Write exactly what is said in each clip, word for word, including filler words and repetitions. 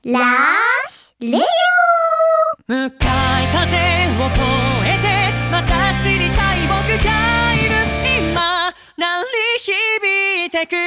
ラッシュレディオ。 向かい風を越えてまた知りたい僕がいる。今鳴り響いてく。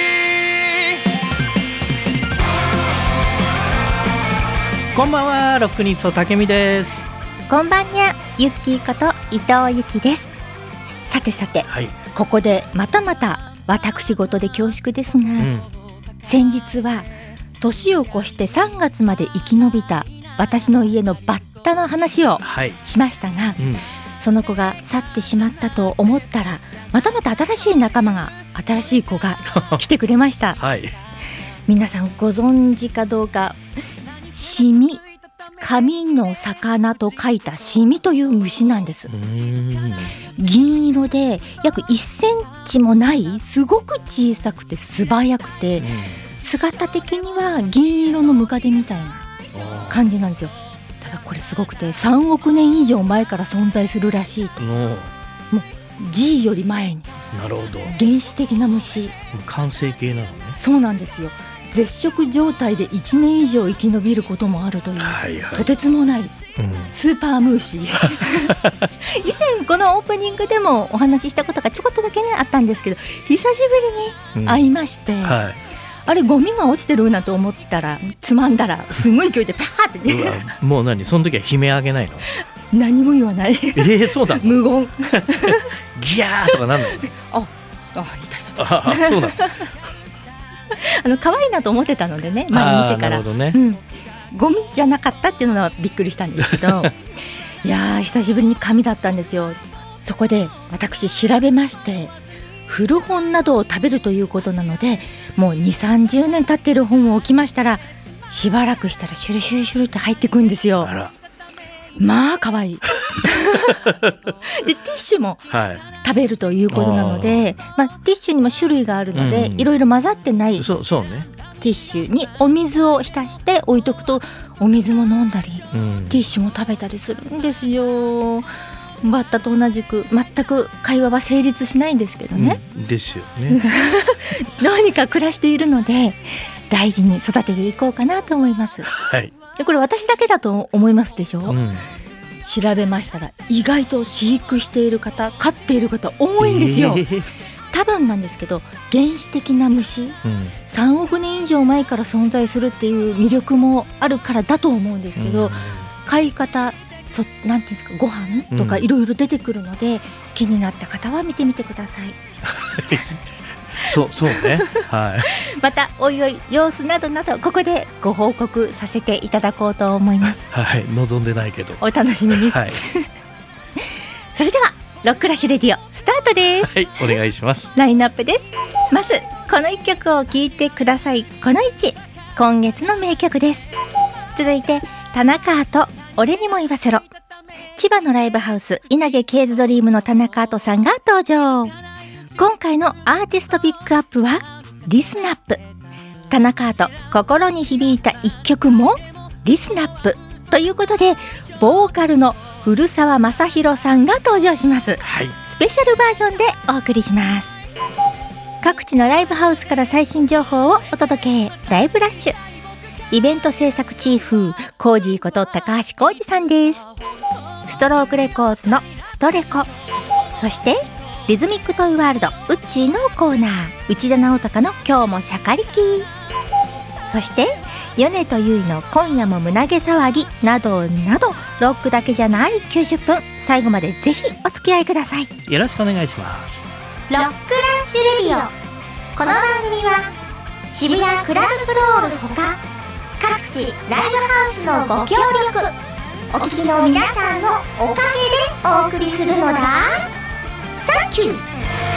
こんばんは、ロックニットたけみです。 こんばんにゃ、ゆっきーこと伊藤ゆきです。さてさて、はい、ここでまたまた私事で恐縮ですが、うん、先日は年を越してさんがつまで生き延びた私の家のバッタの話をしましたが、はい、うん、その子が去ってしまったと思ったらまたまた新しい仲間が新しい子が来てくれました、はい、皆さんご存知かどうか、シミ、紙の魚と書いたシミという虫なんです。うーん、銀色で約いっセンチもないすごく小さくて素早くて、うん、姿的には銀色のムカデみたいな感じなんですよ。ただこれすごくてさんおくねん以上前から存在するらしいと。もう G より前に。 なるほど。 原始的な虫、 完成形なのね。 そうなんですよ。絶食状態でいちねん以上生き延びることもあるという、はいはい、とてつもない、うん、スーパームーシー以前このオープニングでもお話ししたことがちょこっとだけねあったんですけど、久しぶりに会いまして、うん、はい、あれゴミが落ちてるなと思ったらつまんだらすごい勢いでパーってねもう何、その時は悲鳴あげないの？ 何も言わない。えー、そうだ無言ギャーとかなんの？ ああ、いたいたいた。あ、そうだあの可愛いなと思ってたのでね、前見てから、ね、うん、ゴミじゃなかったっていうのはびっくりしたんですけどいやー久しぶりに紙だったんですよ。そこで私調べまして、古本などを食べるということなので、もうにじゅう、さんじゅうねん経っている本を置きましたら、しばらくしたらシュルシュルシュルって入ってくんですよ。あら、まあ可愛いでティッシュも食べるということなので、はい、まあ、ティッシュにも種類があるので、うん、いろいろ混ざってない、 そう、そうね、 ティッシュにお水を浸して置いとくと、お水も飲んだり、うん、ティッシュも食べたりするんですよ。バッタと同じく全く会話は成立しないんですけどね、 うん、ですよねどうにか暮らしているので大事に育てていこうかなと思います、はい、でこれ私だけだと思いますでしょ、うん、調べましたら意外と飼育している方、飼っている方多いんですよ、えー、多分なんですけど原始的な虫、うん、さんおくねん以上前から存在するっていう魅力もあるからだと思うんですけど、うん、飼い方、そなんていうんですか、ご飯とかいろいろ出てくるので、うん、気になった方は見てみてくださいそうそうね、はい、 またおいおい様子などなどここでご報告させていただこうと思いますはい、望んでないけどお楽しみに、はい、それではロックラッシュレディオスタートです。 はい、お願いします。 ラインナップです。まずこのいっきょくを聴いてください。このいち、今月の名曲です。続いて田中と俺にも言わせろ。千葉のライブハウス稲毛ケーズドリームの田中とさんが登場。今回のアーティストピックアップはリスナップ。田中と心に響いた一曲もリスナップということで、ボーカルの古澤正宏さんが登場します、はい、スペシャルバージョンでお送りします。各地のライブハウスから最新情報をお届け、ライブラッシュ。イベント制作チーフコージーこと高橋浩二さんです。ストロークレコーズのストレコ、そしてリズミックトイワールドウッチーのコーナー、内田直隆の今日もシャカリキ、そして米とゆいの今夜も胸毛騒ぎなどなど、ロックだけじゃないきゅうじゅっぷん、最後までぜひお付き合いください。 よろしくお願いします。 ロックラッシュレディオ。この番組は渋谷クラブフロールほか各地ライブハウスのご協力、お聞きの皆さんのおかげでお送りするのだ。サンキュー。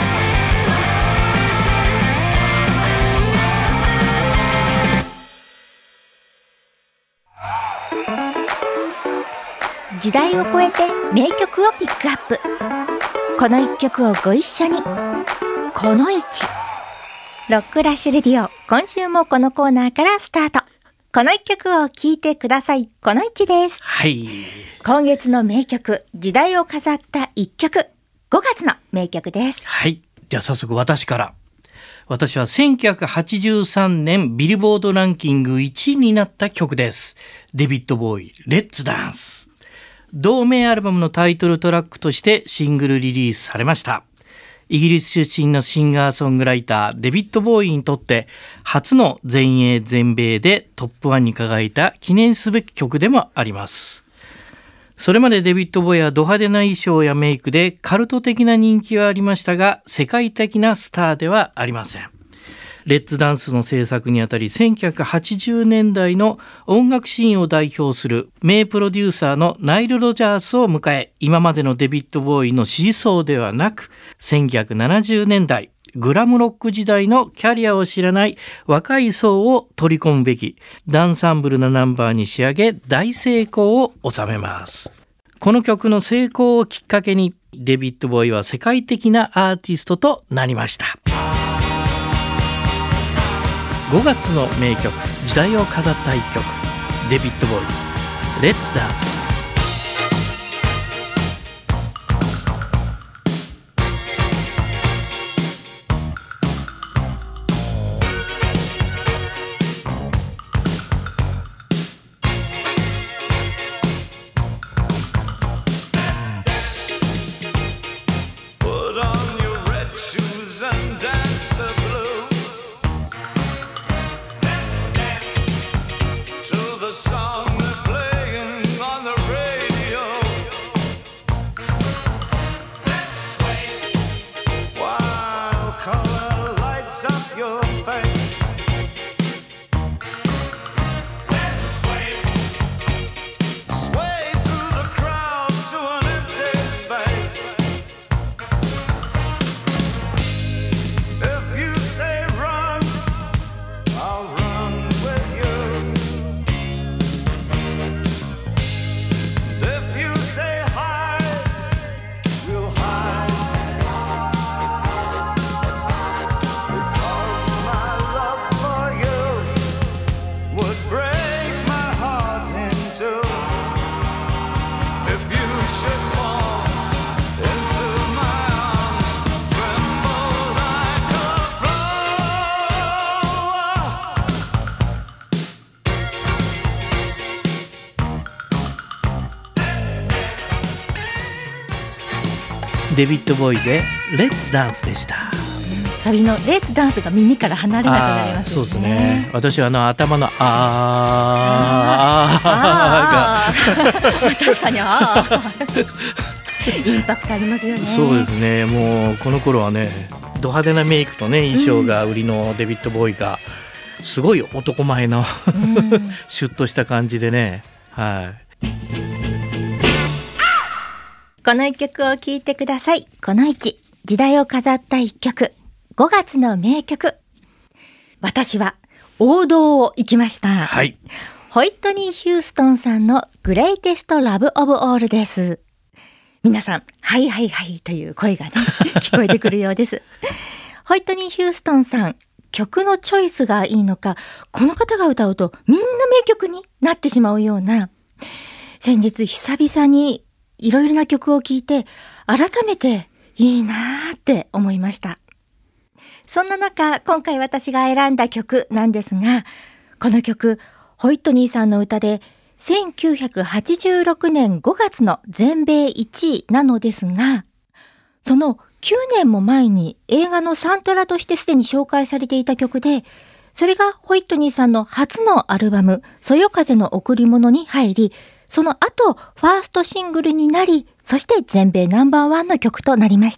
時代を超えて名曲をピックアップ。この一曲をご一緒に。この一ロックラッシュレディオ、今週もこのコーナーからスタート。この一曲を聴いてください。この一です。 はい。 今月の名曲、時代を飾った一曲、ごがつの名曲です。 はい。じゃあ早速私から。 私はせんきゅうひゃくはちじゅうさんねんビルボードランキングいちいになった曲です。デビッド・ボーイ、レッツ・ダンス。同名アルバムのタイトルトラックとしてシングルリリースされました。イギリス出身のシンガーソングライターデビッド・ボーイにとって初の全英全米でトップワンに輝いた記念すべき曲でもあります。それまでデビッド・ボーイはド派手な衣装やメイクでカルト的な人気はありましたが、世界的なスターではありません。レッツダンスの制作にあたりせんきゅうひゃくはちじゅうねんだいの音楽シーンを代表する名プロデューサーのナイル・ロジャースを迎え、今までのデビッド・ボーイの支持層ではなく、せんきゅうひゃくななじゅうねんだいグラムロック時代のキャリアを知らない若い層を取り込むべきダンサンブルなナンバーに仕上げ、大成功を収めます。この曲の成功をきっかけにデビッド・ボーイは世界的なアーティストとなりました。ごがつの名曲、時代を飾った一曲、デビッド・ボーイ、レッツ・ダンス。デビッド・ボーイでレッツ・ダンスでした。 サビのレッツ・ダンスが耳から離れなくなりますよね。 そうですね。私はあの頭のあーあーが確かにあーインパクトありますよね。 そうですね。もうこの頃はね、ド派手なメイクとね衣装が売りのデビッド・ボーイがすごい男前のシュッとした感じでね、はい。 この一曲を聴いてください。この一、時代を飾った一曲、ごがつの名曲。私は王道を行きました。 はい。 ホイットニー・ヒューストンさんのグレイテスト・ラブ・オブ・オールです。皆さん、はいはいはいという声がね、聞こえてくるようです。ホイットニー・ヒューストンさん、曲のチョイスがいいのか、この方が歌うとみんな名曲になってしまうような、先日久々にいろいろな曲を聴いて改めていいなーって思いました。そんな中、今回私が選んだ曲なんですが、この曲ホイットニーさんの歌でせんきゅうひゃくはちじゅうろくねんごがつの全米いちいなのですが、そのきゅうねんも前に映画のサントラとしてすでに紹介されていた曲で、それがホイットニーさんの初のアルバムそよ風の贈り物に入り、その後ファーストシングルになり、そして全米ナンバーワンの曲となりました。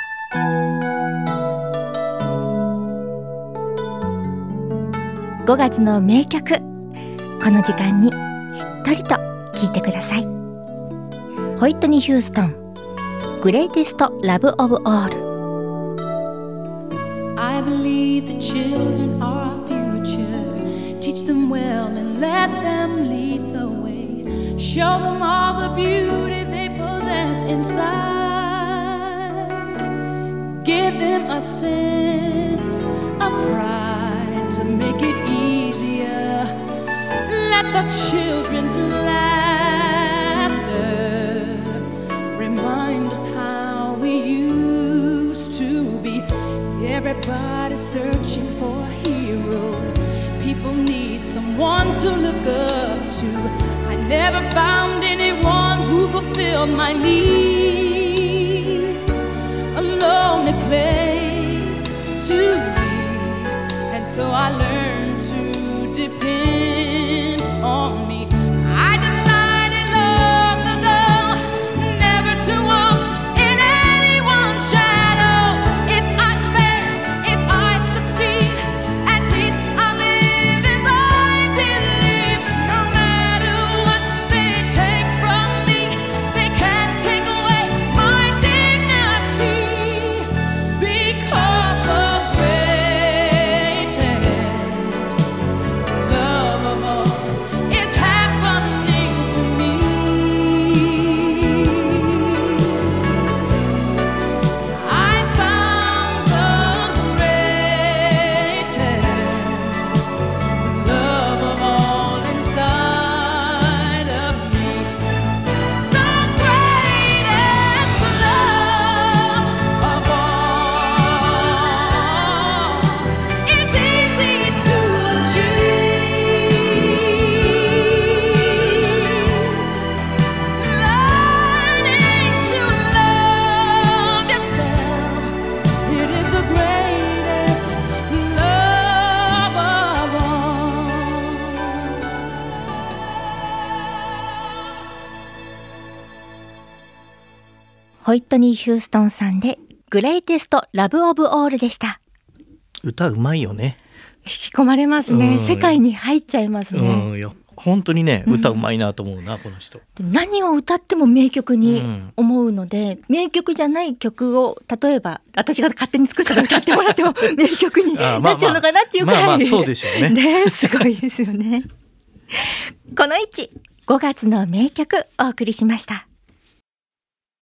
ごがつの名曲、この時間にしっとりと聴いてください。ホイットニー・ヒューストン、グレイテスト・ラブ・オブ・オール。 I believe the children are our future. Teach them well and let them lead the way. Show them all the beauty they possess inside. Give them a sense of pride to make it easier. Let the children's laughter remind us how we used to be. Every Everybody's searching for a hero. People need someone to look up to. I never found anyone who fulfilled my needs. A lonely place to be, and so I learned to depend on me. I decided long ago never to walk in anyone's shadows. If I fail, if I succeed, at least I live as I believe. No matter what they take from me, they can't take away my dignity. Because the greatest love of all is happening to me. I found the greatest love of all inside of me. The greatest love of all is easy to achieve. Learning to love yourself, it is the greatest love of all. ホイットニー・ヒューストンさんでグレイテスト・ラブ・オブ・オールでした。 歌うまいよね。 引き込まれますね、 うん世界に入っちゃいますね、 うん、いや本当にね歌うまいなと思うな、この人。 で何を歌っても名曲に思うので、名曲じゃない曲を例えば私が勝手に作ったの歌ってもらっても名曲にああまあまあなっちゃうのかなっていうくらい、 まあまあそうでしょうねね、すごいですよね。この位置ごがつの名曲お送りしました。